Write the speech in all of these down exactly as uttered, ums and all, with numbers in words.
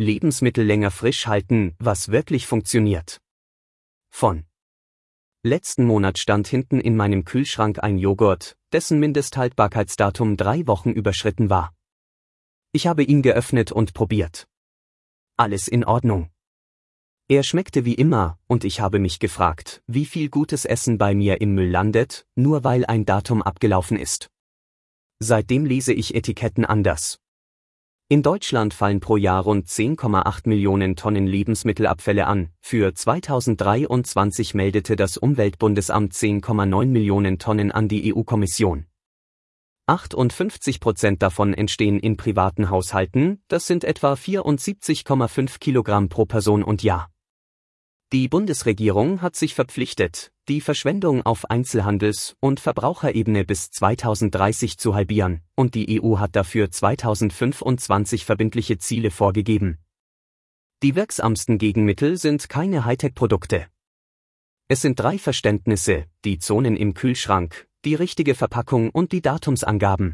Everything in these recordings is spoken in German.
Lebensmittel länger frisch halten, was wirklich funktioniert. Von letzten Monat stand hinten in meinem Kühlschrank ein Joghurt, dessen Mindesthaltbarkeitsdatum drei Wochen überschritten war. Ich habe ihn geöffnet und probiert. Alles in Ordnung. Er schmeckte wie immer, und ich habe mich gefragt, wie viel gutes Essen bei mir im Müll landet, nur weil ein Datum abgelaufen ist. Seitdem lese ich Etiketten anders. In Deutschland fallen pro Jahr rund zehn Komma acht Millionen Tonnen Lebensmittelabfälle an, für zweitausenddreiundzwanzig meldete das Umweltbundesamt zehn Komma neun Millionen Tonnen an die E U-Kommission. achtundfünfzig Prozent davon entstehen in privaten Haushalten, das sind etwa vierundsiebzig Komma fünf Kilogramm pro Person und Jahr. Die Bundesregierung hat sich verpflichtet, die Verschwendung auf Einzelhandels- und Verbraucherebene bis zweitausenddreißig zu halbieren, und die E U hat dafür zweitausendfünfundzwanzig verbindliche Ziele vorgegeben. Die wirksamsten Gegenmittel sind keine Hightech-Produkte. Es sind drei Verständnisse: die Zonen im Kühlschrank, die richtige Verpackung und die Datumsangaben.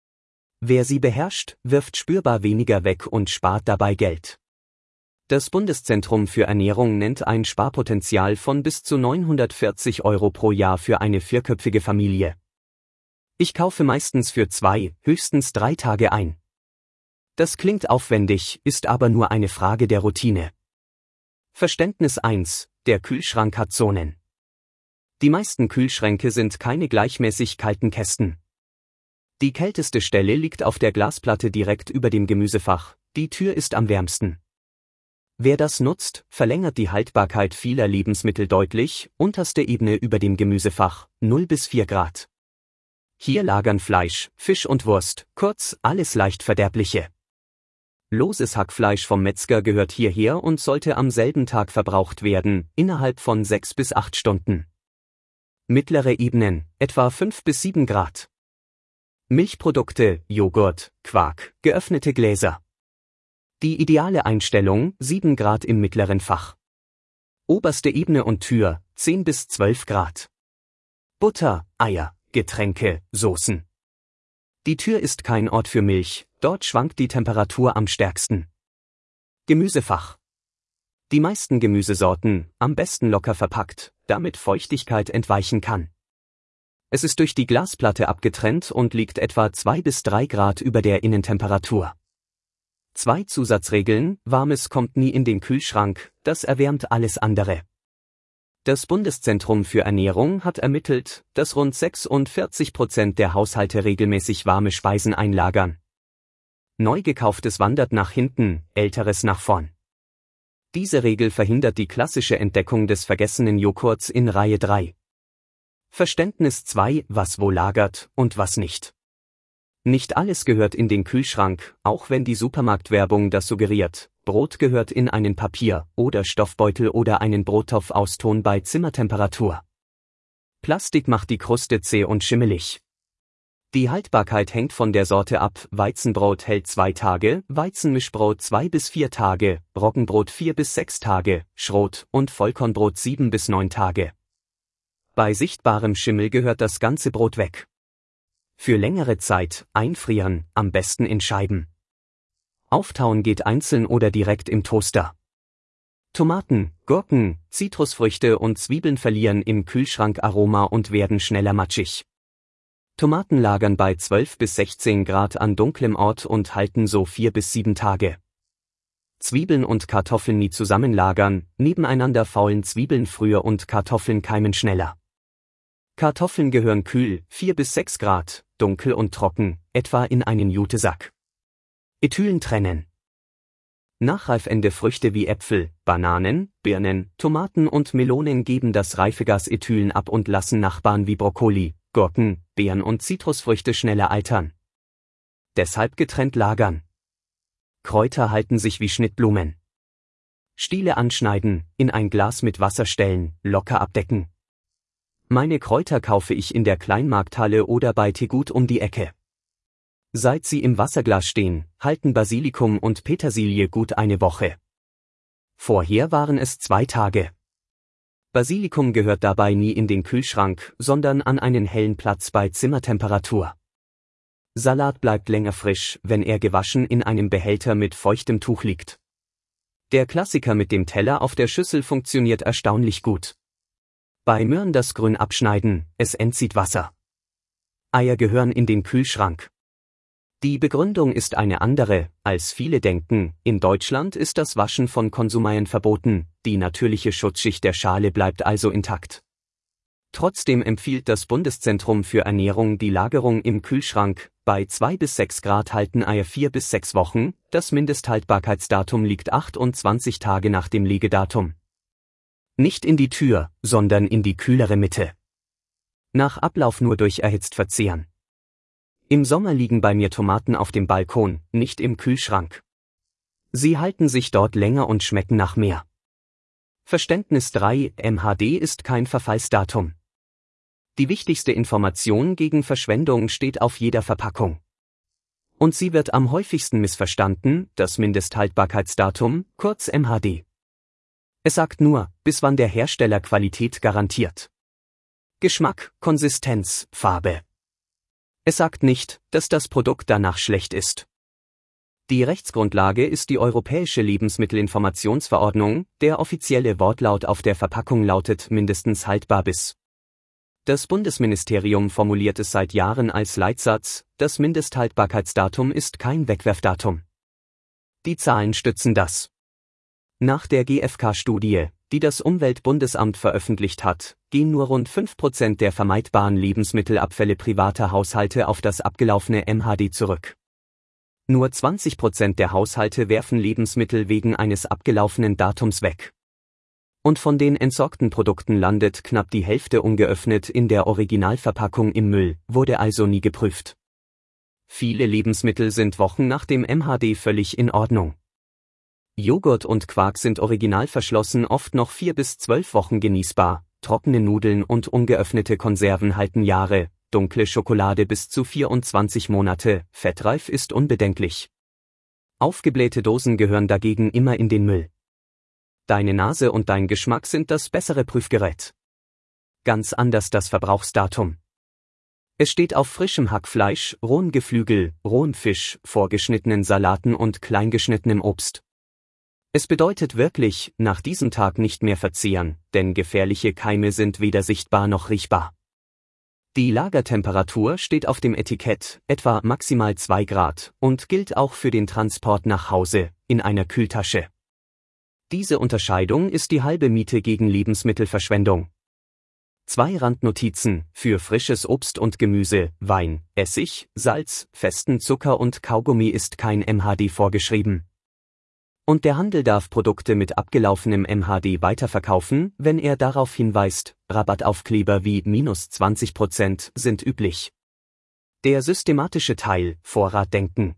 Wer sie beherrscht, wirft spürbar weniger weg und spart dabei Geld. Das Bundeszentrum für Ernährung nennt ein Sparpotenzial von bis zu neunhundertvierzig Euro pro Jahr für eine vierköpfige Familie. Ich kaufe meistens für zwei, höchstens drei Tage ein. Das klingt aufwendig, ist aber nur eine Frage der Routine. Verständnis eins: Der Kühlschrank hat Zonen. Die meisten Kühlschränke sind keine gleichmäßig kalten Kästen. Die kälteste Stelle liegt auf der Glasplatte direkt über dem Gemüsefach, die Tür ist am wärmsten. Wer das nutzt, verlängert die Haltbarkeit vieler Lebensmittel deutlich, unterste Ebene über dem Gemüsefach, null bis vier Grad. Hier lagern Fleisch, Fisch und Wurst, kurz, alles leicht Verderbliche. Loses Hackfleisch vom Metzger gehört hierher und sollte am selben Tag verbraucht werden, innerhalb von sechs bis acht Stunden. Mittlere Ebenen, etwa fünf bis sieben Grad. Milchprodukte, Joghurt, Quark, geöffnete Gläser. Die ideale Einstellung, sieben Grad im mittleren Fach. Oberste Ebene und Tür, zehn bis zwölf Grad. Butter, Eier, Getränke, Soßen. Die Tür ist kein Ort für Milch, dort schwankt die Temperatur am stärksten. Gemüsefach. Die meisten Gemüsesorten, am besten locker verpackt, damit Feuchtigkeit entweichen kann. Es ist durch die Glasplatte abgetrennt und liegt etwa zwei bis drei Grad über der Innentemperatur. Zwei Zusatzregeln: Warmes kommt nie in den Kühlschrank, das erwärmt alles andere. Das Bundeszentrum für Ernährung hat ermittelt, dass rund sechsundvierzig Prozent der Haushalte regelmäßig warme Speisen einlagern. Neu gekauftes wandert nach hinten, älteres nach vorn. Diese Regel verhindert die klassische Entdeckung des vergessenen Joghurts in Reihe drei. Verständnis zwei: Was wo lagert und was nicht. Nicht alles gehört in den Kühlschrank, auch wenn die Supermarktwerbung das suggeriert. Brot gehört in einen Papier- oder Stoffbeutel oder einen Brottopf aus Ton bei Zimmertemperatur. Plastik macht die Kruste zäh und schimmelig. Die Haltbarkeit hängt von der Sorte ab: Weizenbrot hält zwei Tage, Weizenmischbrot zwei bis vier Tage, Roggenbrot vier bis sechs Tage, Schrot- und Vollkornbrot sieben bis neun Tage. Bei sichtbarem Schimmel gehört das ganze Brot weg. Für längere Zeit einfrieren, am besten in Scheiben. Auftauen geht einzeln oder direkt im Toaster. Tomaten, Gurken, Zitrusfrüchte und Zwiebeln verlieren im Kühlschrank Aroma und werden schneller matschig. Tomaten lagern bei zwölf bis sechzehn Grad an dunklem Ort und halten so vier bis sieben Tage. Zwiebeln und Kartoffeln nie zusammen lagern, nebeneinander faulen Zwiebeln früher und Kartoffeln keimen schneller. Kartoffeln gehören kühl, vier bis sechs Grad, dunkel und trocken, etwa in einen Jutesack. Ethylen trennen. Nachreifende Früchte wie Äpfel, Bananen, Birnen, Tomaten und Melonen geben das Reifegas Ethylen ab und lassen Nachbarn wie Brokkoli, Gurken, Beeren und Zitrusfrüchte schneller altern. Deshalb getrennt lagern. Kräuter halten sich wie Schnittblumen. Stiele anschneiden, in ein Glas mit Wasser stellen, locker abdecken. Meine Kräuter kaufe ich in der Kleinmarkthalle oder bei Tegut um die Ecke. Seit sie im Wasserglas stehen, halten Basilikum und Petersilie gut eine Woche. Vorher waren es zwei Tage. Basilikum gehört dabei nie in den Kühlschrank, sondern an einen hellen Platz bei Zimmertemperatur. Salat bleibt länger frisch, wenn er gewaschen in einem Behälter mit feuchtem Tuch liegt. Der Klassiker mit dem Teller auf der Schüssel funktioniert erstaunlich gut. Bei Möhren das Grün abschneiden, es entzieht Wasser. Eier gehören in den Kühlschrank. Die Begründung ist eine andere, als viele denken. In Deutschland ist das Waschen von Konsumeiern verboten, die natürliche Schutzschicht der Schale bleibt also intakt. Trotzdem empfiehlt das Bundeszentrum für Ernährung die Lagerung im Kühlschrank. Bei zwei bis sechs Grad halten Eier vier bis sechs Wochen, das Mindesthaltbarkeitsdatum liegt achtundzwanzig Tage nach dem Legedatum. Nicht in die Tür, sondern in die kühlere Mitte. Nach Ablauf nur durch erhitzt verzehren. Im Sommer liegen bei mir Tomaten auf dem Balkon, nicht im Kühlschrank. Sie halten sich dort länger und schmecken nach mehr. Verständnis drei M H D ist kein Verfallsdatum. Die wichtigste Information gegen Verschwendung steht auf jeder Verpackung. Und sie wird am häufigsten missverstanden, das Mindesthaltbarkeitsdatum, kurz M H D. Es sagt nur, bis wann der Hersteller Qualität garantiert. Geschmack, Konsistenz, Farbe. Es sagt nicht, dass das Produkt danach schlecht ist. Die Rechtsgrundlage ist die Europäische Lebensmittelinformationsverordnung, der offizielle Wortlaut auf der Verpackung lautet mindestens haltbar bis. Das Bundesministerium formuliert es seit Jahren als Leitsatz, das Mindesthaltbarkeitsdatum ist kein Wegwerfdatum. Die Zahlen stützen das. Nach der G F K-Studie, die das Umweltbundesamt veröffentlicht hat, gehen nur rund fünf Prozent der vermeidbaren Lebensmittelabfälle privater Haushalte auf das abgelaufene M H D zurück. Nur zwanzig Prozent der Haushalte werfen Lebensmittel wegen eines abgelaufenen Datums weg. Und von den entsorgten Produkten landet knapp die Hälfte ungeöffnet in der Originalverpackung im Müll, wurde also nie geprüft. Viele Lebensmittel sind Wochen nach dem M H D völlig in Ordnung. Joghurt und Quark sind original verschlossen oft noch vier bis zwölf Wochen genießbar, trockene Nudeln und ungeöffnete Konserven halten Jahre, dunkle Schokolade bis zu vierundzwanzig Monate, fettreif ist unbedenklich. Aufgeblähte Dosen gehören dagegen immer in den Müll. Deine Nase und dein Geschmack sind das bessere Prüfgerät. Ganz anders das Verbrauchsdatum. Es steht auf frischem Hackfleisch, rohem Geflügel, rohem Fisch, vorgeschnittenen Salaten und kleingeschnittenem Obst. Es bedeutet wirklich, nach diesem Tag nicht mehr verzehren, denn gefährliche Keime sind weder sichtbar noch riechbar. Die Lagertemperatur steht auf dem Etikett, etwa maximal zwei Grad, und gilt auch für den Transport nach Hause, in einer Kühltasche. Diese Unterscheidung ist die halbe Miete gegen Lebensmittelverschwendung. Zwei Randnotizen: Für frisches Obst und Gemüse, Wein, Essig, Salz, festen Zucker und Kaugummi ist kein M H D vorgeschrieben. Und der Handel darf Produkte mit abgelaufenem M H D weiterverkaufen, wenn er darauf hinweist. Rabattaufkleber wie minus zwanzig Prozent sind üblich. Der systematische Teil, Vorratdenken.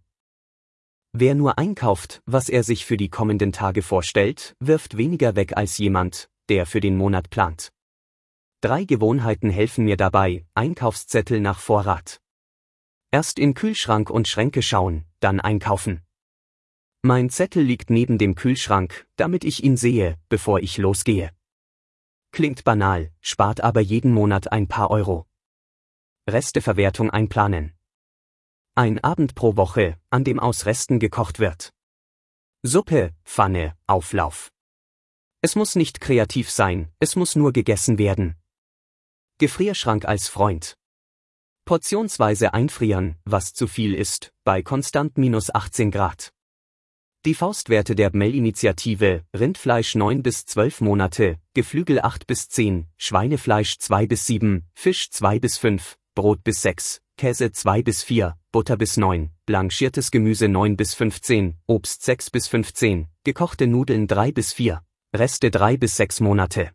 Wer nur einkauft, was er sich für die kommenden Tage vorstellt, wirft weniger weg als jemand, der für den Monat plant. Drei Gewohnheiten helfen mir dabei: Einkaufszettel nach Vorrat. Erst in Kühlschrank und Schränke schauen, dann einkaufen. Mein Zettel liegt neben dem Kühlschrank, damit ich ihn sehe, bevor ich losgehe. Klingt banal, spart aber jeden Monat ein paar Euro. Resteverwertung einplanen. Ein Abend pro Woche, an dem aus Resten gekocht wird. Suppe, Pfanne, Auflauf. Es muss nicht kreativ sein, es muss nur gegessen werden. Gefrierschrank als Freund. Portionsweise einfrieren, was zu viel ist, bei konstant minus achtzehn Grad. Die Faustwerte der B M E L-Initiative: Rindfleisch neun bis zwölf Monate, Geflügel acht bis zehn, Schweinefleisch zwei bis sieben, Fisch zwei bis fünf, Brot bis sechs, Käse zwei bis vier, Butter bis neun, blanchiertes Gemüse neun bis fünfzehn, Obst sechs bis fünfzehn, gekochte Nudeln drei bis vier, Reste drei bis sechs Monate.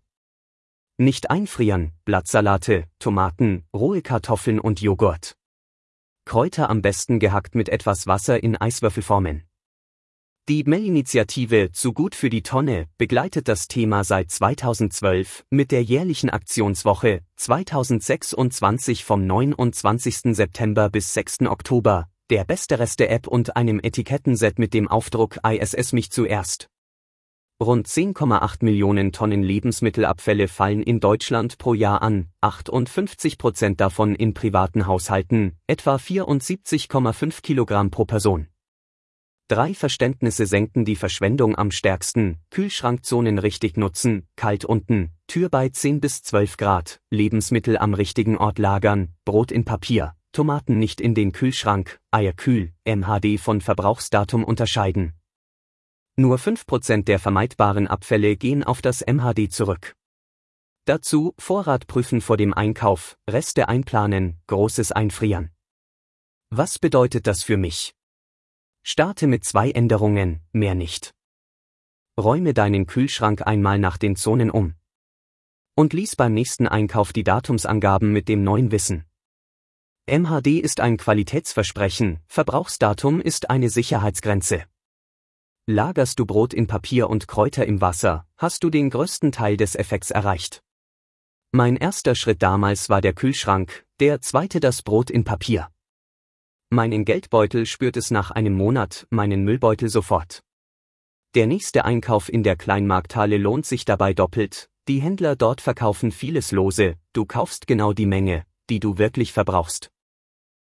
Nicht einfrieren: Blattsalate, Tomaten, rohe Kartoffeln und Joghurt. Kräuter am besten gehackt mit etwas Wasser in Eiswürfelformen. Die B M E L-Initiative Zu gut für die Tonne begleitet das Thema seit zweitausendzwölf mit der jährlichen Aktionswoche zweitausendsechsundzwanzig vom neunundzwanzigsten September bis sechsten Oktober, der beste Reste-App und einem Etikettenset mit dem Aufdruck I S S mich zuerst. Rund zehn Komma acht Millionen Tonnen Lebensmittelabfälle fallen in Deutschland pro Jahr an, achtundfünfzig Prozent davon in privaten Haushalten, etwa vierundsiebzig Komma fünf Kilogramm pro Person. Drei Verständnisse senken die Verschwendung am stärksten: Kühlschrankzonen richtig nutzen, kalt unten, Tür bei zehn bis zwölf Grad, Lebensmittel am richtigen Ort lagern, Brot in Papier, Tomaten nicht in den Kühlschrank, Eier kühl, M H D von Verbrauchsdatum unterscheiden. Nur fünf Prozent der vermeidbaren Abfälle gehen auf das M H D zurück. Dazu Vorrat prüfen vor dem Einkauf, Reste einplanen, Großes einfrieren. Was bedeutet das für mich? Starte mit zwei Änderungen, mehr nicht. Räume deinen Kühlschrank einmal nach den Zonen um. Und lies beim nächsten Einkauf die Datumsangaben mit dem neuen Wissen. M H D ist ein Qualitätsversprechen, Verbrauchsdatum ist eine Sicherheitsgrenze. Lagerst du Brot in Papier und Kräuter im Wasser, hast du den größten Teil des Effekts erreicht. Mein erster Schritt damals war der Kühlschrank, der zweite das Brot in Papier. Meinen Geldbeutel spürt es nach einem Monat, meinen Müllbeutel sofort. Der nächste Einkauf in der Kleinmarkthalle lohnt sich dabei doppelt, die Händler dort verkaufen vieles lose, du kaufst genau die Menge, die du wirklich verbrauchst.